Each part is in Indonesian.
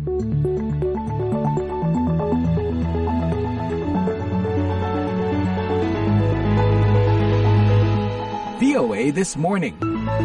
VOA This Morning.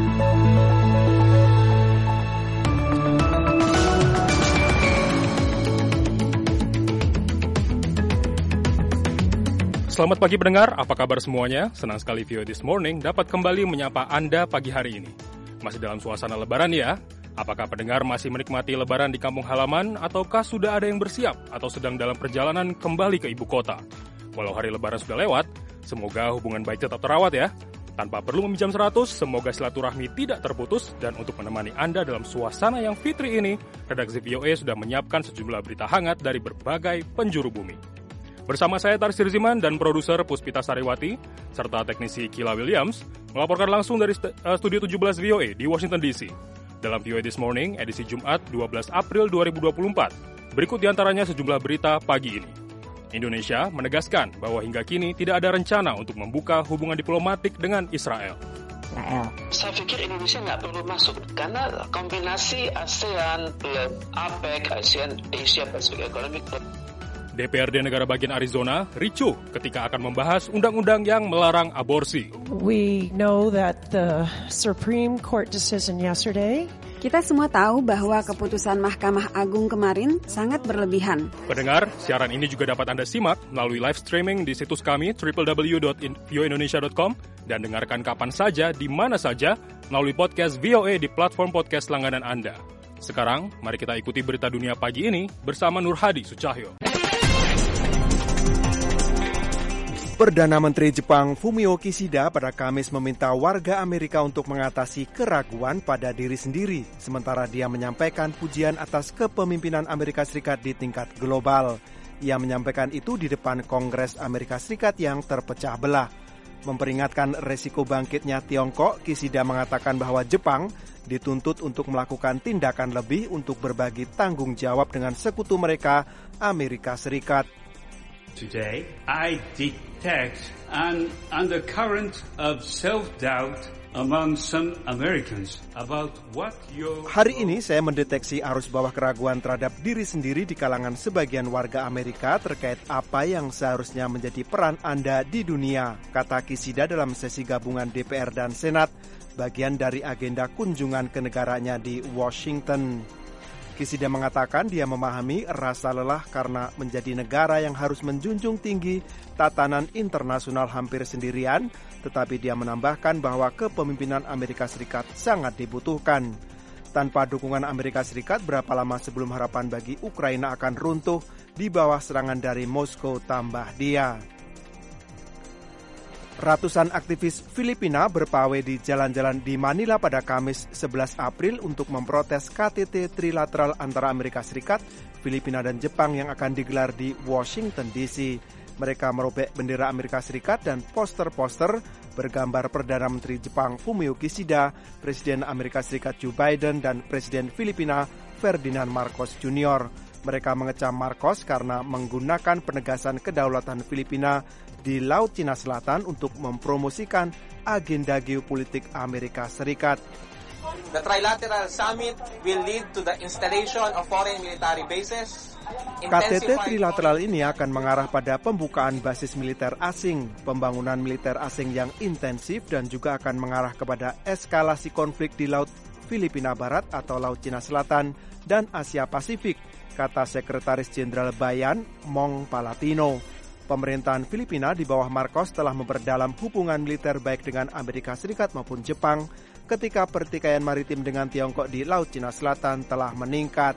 Selamat pagi pendengar, apa kabar semuanya? Senang sekali VOA This Morning dapat kembali menyapa Anda pagi hari ini. Masih dalam suasana lebaran ya? Apakah pendengar masih menikmati lebaran di kampung halaman ataukah sudah ada yang bersiap atau sedang dalam perjalanan kembali ke ibu kota? Walau hari lebaran sudah lewat, semoga hubungan baik tetap terawat ya. Tanpa perlu meminjam 100, semoga silaturahmi tidak terputus dan untuk menemani Anda dalam suasana yang fitri ini, redaksi VOA sudah menyiapkan sejumlah berita hangat dari berbagai penjuru bumi. Bersama saya Tarsir Ziman dan produser Puspita Sariwati, serta teknisi Kila Williams, melaporkan langsung dari Studio 17 VOA di Washington DC. Dalam VOA This Morning, edisi Jumat 12 April 2024, berikut diantaranya sejumlah berita pagi ini. Indonesia menegaskan bahwa hingga kini tidak ada rencana untuk membuka hubungan diplomatik dengan Israel. Saya pikir Indonesia nggak perlu masuk karena kombinasi ASEAN, APEC, Asia Pacific Economic. DPRD negara bagian Arizona ricuh ketika akan membahas undang-undang yang melarang aborsi. We know that the Supreme Court decision yesterday. Kita semua tahu bahwa keputusan Mahkamah Agung kemarin sangat berlebihan. Pendengar, siaran ini juga dapat Anda simak melalui live streaming di situs kami www.voaindonesia.com dan dengarkan kapan saja, di mana saja melalui podcast VOA di platform podcast langganan Anda. Sekarang, mari kita ikuti berita dunia pagi ini bersama Nur Hadi Sucahyo. Perdana Menteri Jepang Fumio Kishida pada Kamis meminta warga Amerika untuk mengatasi keraguan pada diri sendiri, sementara dia menyampaikan pujian atas kepemimpinan Amerika Serikat di tingkat global. Ia menyampaikan itu di depan Kongres Amerika Serikat yang terpecah belah. Memperingatkan resiko bangkitnya Tiongkok, Kishida mengatakan bahwa Jepang dituntut untuk melakukan tindakan lebih untuk berbagi tanggung jawab dengan sekutu mereka, Amerika Serikat. Today, I detect an undercurrent of self-doubt among some Americans about what your... Hari ini saya mendeteksi arus bawah keraguan terhadap diri sendiri di kalangan sebagian warga Amerika terkait apa yang seharusnya menjadi peran Anda di dunia, kata Kishida dalam sesi gabungan DPR dan Senat, bagian dari agenda kunjungan ke negaranya di Washington. Kishida mengatakan dia memahami rasa lelah karena menjadi negara yang harus menjunjung tinggi tatanan internasional hampir sendirian, tetapi dia menambahkan bahwa kepemimpinan Amerika Serikat sangat dibutuhkan. Tanpa dukungan Amerika Serikat, berapa lama sebelum harapan bagi Ukraina akan runtuh di bawah serangan dari Moskow, tambah dia. Ratusan aktivis Filipina berpawai di jalan-jalan di Manila pada Kamis 11 April untuk memprotes KTT trilateral antara Amerika Serikat, Filipina dan Jepang yang akan digelar di Washington DC. Mereka merobek bendera Amerika Serikat dan poster-poster bergambar Perdana Menteri Jepang Fumio Kishida, Presiden Amerika Serikat Joe Biden, dan Presiden Filipina Ferdinand Marcos Jr. Mereka mengecam Marcos karena menggunakan penegasan kedaulatan Filipina di Laut Cina Selatan untuk mempromosikan agenda geopolitik Amerika Serikat. The trilateral summit will lead to the installation of foreign military bases. KTT trilateral ini akan mengarah pada pembukaan basis militer asing, pembangunan militer asing yang intensif, dan juga akan mengarah kepada eskalasi konflik di Laut Filipina Barat atau Laut Cina Selatan dan Asia Pasifik, kata Sekretaris Jenderal Bayan Mong Palatino. Pemerintahan Filipina di bawah Marcos telah memperdalam hubungan militer baik dengan Amerika Serikat maupun Jepang ketika pertikaian maritim dengan Tiongkok di Laut Cina Selatan telah meningkat.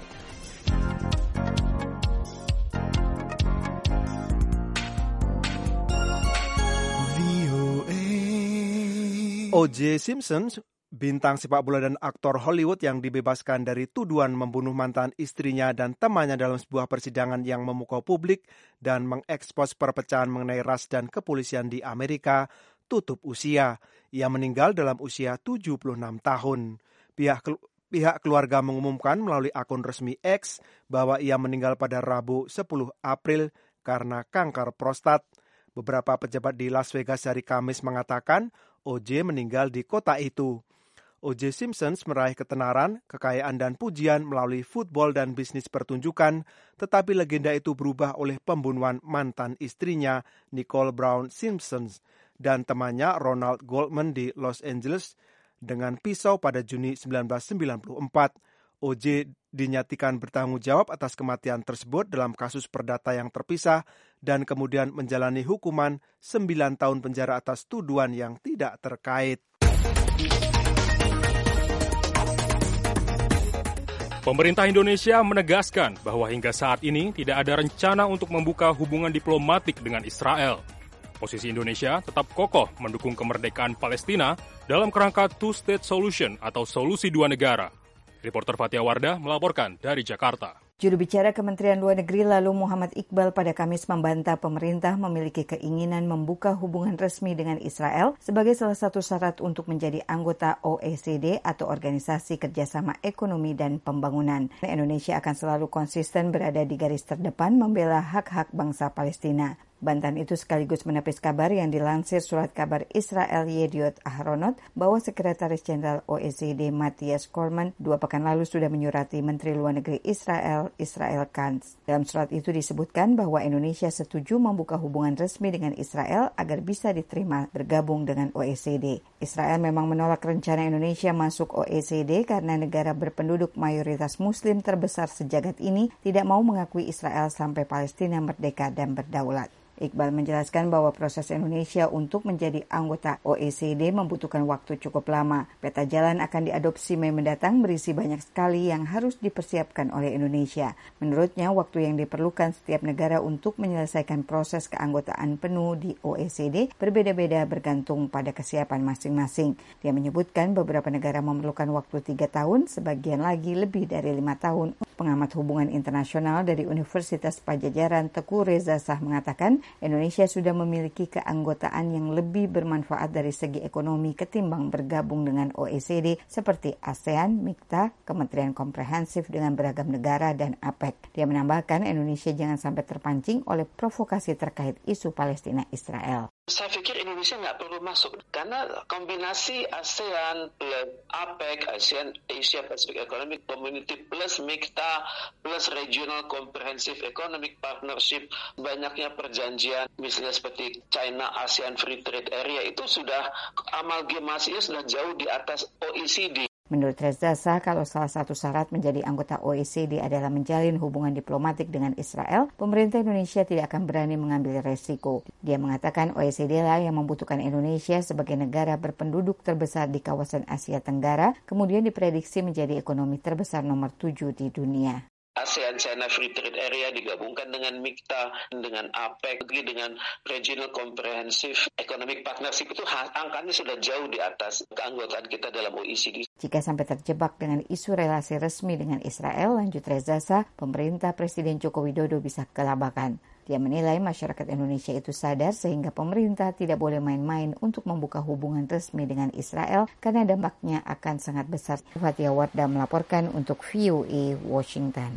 O.J. Simpson, bintang sepak bola dan aktor Hollywood yang dibebaskan dari tuduhan membunuh mantan istrinya dan temannya dalam sebuah persidangan yang memukau publik dan mengekspos perpecahan mengenai ras dan kepolisian di Amerika, tutup usia. Ia meninggal dalam usia 76 tahun. Pihak keluarga mengumumkan melalui akun resmi X bahwa ia meninggal pada Rabu 10 April karena kanker prostat. Beberapa pejabat di Las Vegas hari Kamis mengatakan O.J. meninggal di kota itu. O.J. Simpson meraih ketenaran, kekayaan dan pujian melalui football dan bisnis pertunjukan, tetapi legenda itu berubah oleh pembunuhan mantan istrinya Nicole Brown Simpson dan temannya Ronald Goldman di Los Angeles dengan pisau pada Juni 1994. O.J. dinyatakan bertanggung jawab atas kematian tersebut dalam kasus perdata yang terpisah dan kemudian menjalani hukuman 9 tahun penjara atas tuduhan yang tidak terkait. Pemerintah Indonesia menegaskan bahwa hingga saat ini tidak ada rencana untuk membuka hubungan diplomatik dengan Israel. Posisi Indonesia tetap kokoh mendukung kemerdekaan Palestina dalam kerangka two-state solution atau solusi dua negara. Reporter Fatia Wardah melaporkan dari Jakarta. Juru bicara Kementerian Luar Negeri lalu Muhammad Iqbal pada Kamis membantah pemerintah memiliki keinginan membuka hubungan resmi dengan Israel sebagai salah satu syarat untuk menjadi anggota OECD atau Organisasi Kerjasama Ekonomi dan Pembangunan. Indonesia akan selalu konsisten berada di garis terdepan membela hak-hak bangsa Palestina. Bantahan itu sekaligus menepis kabar yang dilansir surat kabar Israel Yediot Ahronot bahwa Sekretaris Jenderal OECD Matthias Cormann 2 pekan lalu sudah menyurati Menteri Luar Negeri Israel Katz. Dalam surat itu disebutkan bahwa Indonesia setuju membuka hubungan resmi dengan Israel agar bisa diterima bergabung dengan OECD. Israel memang menolak rencana Indonesia masuk OECD karena negara berpenduduk mayoritas Muslim terbesar sejagat ini tidak mau mengakui Israel sampai Palestina merdeka dan berdaulat. Iqbal menjelaskan bahwa proses Indonesia untuk menjadi anggota OECD membutuhkan waktu cukup lama. Peta jalan akan diadopsi Mei mendatang berisi banyak sekali yang harus dipersiapkan oleh Indonesia. Menurutnya, waktu yang diperlukan setiap negara untuk menyelesaikan proses keanggotaan penuh di OECD berbeda-beda bergantung pada kesiapan masing-masing. Dia menyebutkan beberapa negara memerlukan waktu 3 tahun, sebagian lagi lebih dari 5 tahun. Pengamat hubungan internasional dari Universitas Padjadjaran Teguh Reza Shah mengatakan, Indonesia sudah memiliki keanggotaan yang lebih bermanfaat dari segi ekonomi ketimbang bergabung dengan OECD seperti ASEAN, MIKTA, Kementerian Komprehensif dengan beragam negara, dan APEC. Dia menambahkan Indonesia jangan sampai terpancing oleh provokasi terkait isu Palestina-Israel. Saya pikir Indonesia nggak perlu masuk karena kombinasi ASEAN plus APEC, ASEAN Asia Pacific Economic Community plus MIKTA plus Regional Comprehensive Economic Partnership, banyaknya perjanjian misalnya seperti China ASEAN Free Trade Area itu sudah amalgamasinya sudah jauh di atas OECD. Menurut Reza Shah, kalau salah satu syarat menjadi anggota OECD adalah menjalin hubungan diplomatik dengan Israel, pemerintah Indonesia tidak akan berani mengambil resiko. Dia mengatakan OECD lah yang membutuhkan Indonesia sebagai negara berpenduduk terbesar di kawasan Asia Tenggara, kemudian diprediksi menjadi ekonomi terbesar nomor 7 di dunia. ASEAN-China Free Trade Area digabungkan dengan MIKTA, dengan APEC, dengan Regional Comprehensive Economic Partnership itu angkanya sudah jauh di atas keanggotaan kita dalam OECD. Jika sampai terjebak dengan isu relasi resmi dengan Israel, lanjut Reza Shah, pemerintah Presiden Joko Widodo bisa kelabakan. Dia menilai masyarakat Indonesia itu sadar sehingga pemerintah tidak boleh main-main untuk membuka hubungan resmi dengan Israel karena dampaknya akan sangat besar. Fatia Wardah melaporkan untuk VOA Washington.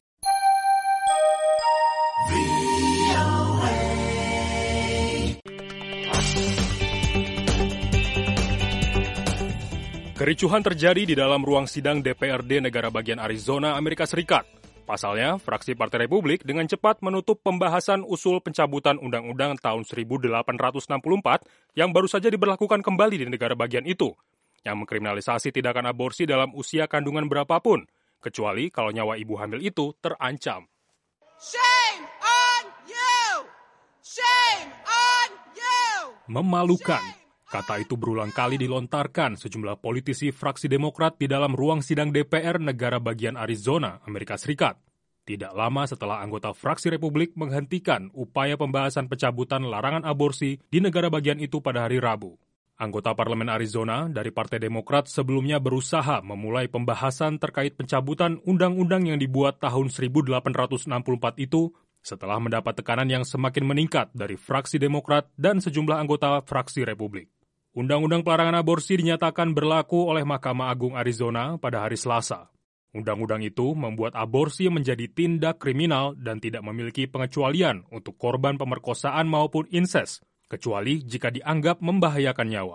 Kericuhan terjadi di dalam ruang sidang DPRD negara bagian Arizona, Amerika Serikat. Pasalnya, fraksi Partai Republik dengan cepat menutup pembahasan usul pencabutan Undang-Undang tahun 1864 yang baru saja diberlakukan kembali di negara bagian itu, yang mengkriminalisasi tindakan aborsi dalam usia kandungan berapapun, kecuali kalau nyawa ibu hamil itu terancam. Shame on you! Shame on you! Memalukan. Kata itu berulang kali dilontarkan sejumlah politisi fraksi Demokrat di dalam ruang sidang DPR negara bagian Arizona, Amerika Serikat. Tidak lama setelah anggota fraksi Republik menghentikan upaya pembahasan pencabutan larangan aborsi di negara bagian itu pada hari Rabu. Anggota Parlemen Arizona dari Partai Demokrat sebelumnya berusaha memulai pembahasan terkait pencabutan undang-undang yang dibuat tahun 1864 itu setelah mendapat tekanan yang semakin meningkat dari fraksi Demokrat dan sejumlah anggota fraksi Republik. Undang-undang pelarangan aborsi dinyatakan berlaku oleh Mahkamah Agung Arizona pada hari Selasa. Undang-undang itu membuat aborsi menjadi tindak kriminal dan tidak memiliki pengecualian untuk korban pemerkosaan maupun insest, kecuali jika dianggap membahayakan nyawa.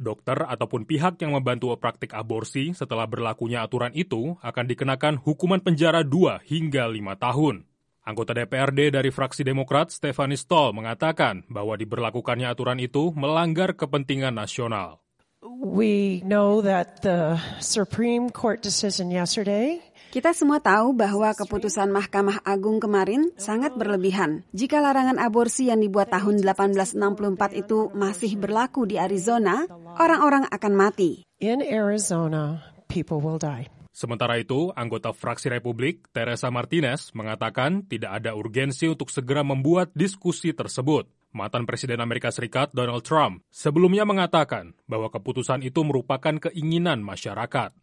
Dokter ataupun pihak yang membantu praktik aborsi setelah berlakunya aturan itu akan dikenakan hukuman penjara 2 hingga 5 tahun. Anggota DPRD dari fraksi Demokrat, Stephanie Stoll, mengatakan bahwa diberlakukannya aturan itu melanggar kepentingan nasional. We know that the Supreme Court decision yesterday. Kita semua tahu bahwa keputusan Mahkamah Agung kemarin sangat berlebihan. Jika larangan aborsi yang dibuat tahun 1864 itu masih berlaku di Arizona, orang-orang akan mati. In Arizona, people will die. Sementara itu, anggota fraksi Republik, Teresa Martinez, mengatakan tidak ada urgensi untuk segera membuat diskusi tersebut. Mantan Presiden Amerika Serikat Donald Trump sebelumnya mengatakan bahwa keputusan itu merupakan keinginan masyarakat.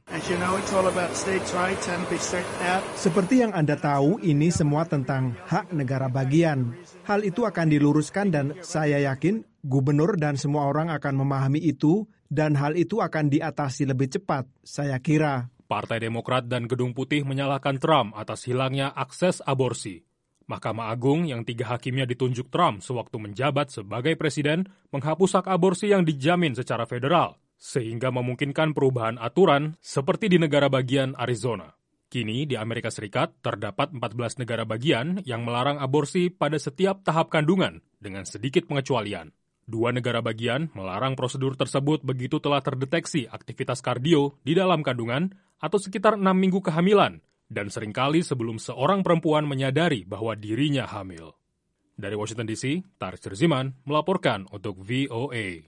Seperti yang Anda tahu, ini semua tentang hak negara bagian. Hal itu akan diluruskan dan saya yakin gubernur dan semua orang akan memahami itu dan hal itu akan diatasi lebih cepat, saya kira. Partai Demokrat dan Gedung Putih menyalahkan Trump atas hilangnya akses aborsi. Mahkamah Agung yang 3 hakimnya ditunjuk Trump sewaktu menjabat sebagai presiden menghapus hak aborsi yang dijamin secara federal, sehingga memungkinkan perubahan aturan seperti di negara bagian Arizona. Kini di Amerika Serikat terdapat 14 negara bagian yang melarang aborsi pada setiap tahap kandungan dengan sedikit pengecualian. 2 negara bagian melarang prosedur tersebut begitu telah terdeteksi aktivitas kardio di dalam kandungan atau sekitar 6 minggu kehamilan, dan seringkali sebelum seorang perempuan menyadari bahwa dirinya hamil. Dari Washington DC, Tarik Cerziman melaporkan untuk VOA.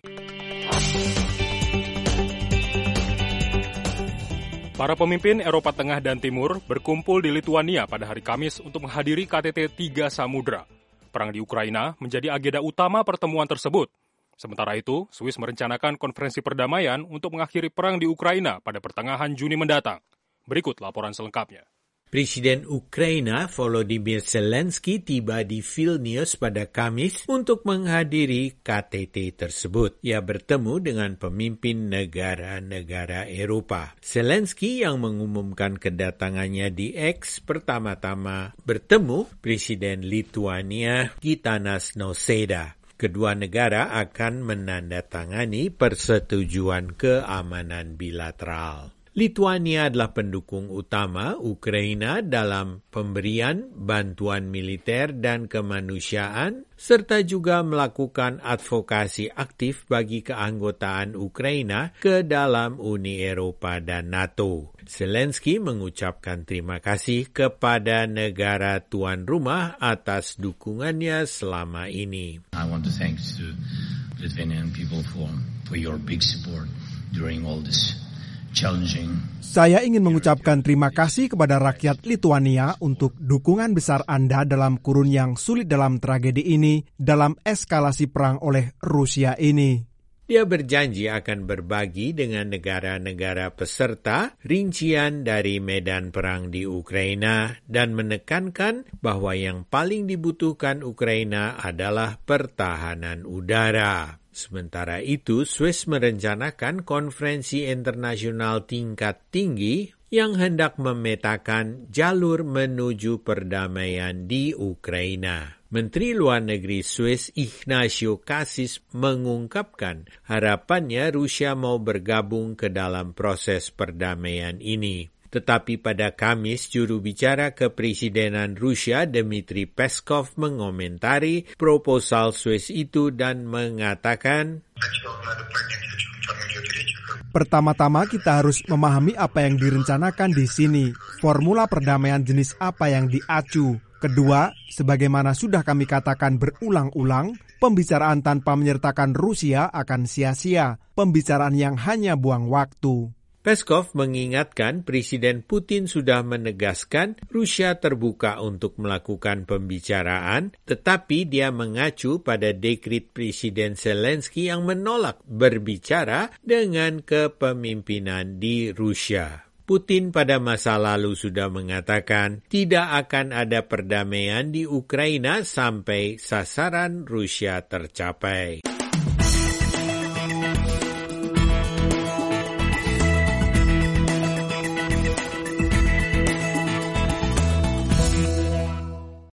Para pemimpin Eropa Tengah dan Timur berkumpul di Lituania pada hari Kamis untuk menghadiri KTT 3 Samudra. Perang di Ukraina menjadi agenda utama pertemuan tersebut. Sementara itu, Swiss merencanakan konferensi perdamaian untuk mengakhiri perang di Ukraina pada pertengahan Juni mendatang. Berikut laporan selengkapnya. Presiden Ukraina Volodymyr Zelensky tiba di Vilnius pada Kamis untuk menghadiri KTT tersebut. Ia bertemu dengan pemimpin negara-negara Eropa. Zelensky yang mengumumkan kedatangannya di X pertama-tama bertemu Presiden Lituania Gitanas Nausėda. Kedua negara akan menandatangani persetujuan keamanan bilateral. Lituania adalah pendukung utama Ukraina dalam pemberian bantuan militer dan kemanusiaan, serta juga melakukan advokasi aktif bagi keanggotaan Ukraina ke dalam Uni Eropa dan NATO. Zelensky mengucapkan terima kasih kepada negara tuan rumah atas dukungannya selama ini. I want to thank the Lithuanian people for your big support during all this. Saya ingin mengucapkan terima kasih kepada rakyat Lituania untuk dukungan besar Anda dalam kurun yang sulit dalam tragedi ini, dalam eskalasi perang oleh Rusia ini. Dia berjanji akan berbagi dengan negara-negara peserta rincian dari medan perang di Ukraina dan menekankan bahwa yang paling dibutuhkan Ukraina adalah pertahanan udara. Sementara itu, Swiss merencanakan konferensi internasional tingkat tinggi yang hendak memetakan jalur menuju perdamaian di Ukraina. Menteri Luar Negeri Swiss Ignacio Cassis mengungkapkan harapannya Rusia mau bergabung ke dalam proses perdamaian ini. Tetapi pada Kamis, juru bicara kepresidenan Rusia Dmitry Peskov mengomentari proposal Swiss itu dan mengatakan, pertama-tama kita harus memahami apa yang direncanakan di sini, formula perdamaian jenis apa yang diacu. Kedua, sebagaimana sudah kami katakan berulang-ulang, pembicaraan tanpa menyertakan Rusia akan sia-sia, pembicaraan yang hanya buang waktu. Peskov mengingatkan Presiden Putin sudah menegaskan Rusia terbuka untuk melakukan pembicaraan, tetapi dia mengacu pada dekret Presiden Zelensky yang menolak berbicara dengan kepemimpinan di Rusia. Putin pada masa lalu sudah mengatakan tidak akan ada perdamaian di Ukraina sampai sasaran Rusia tercapai.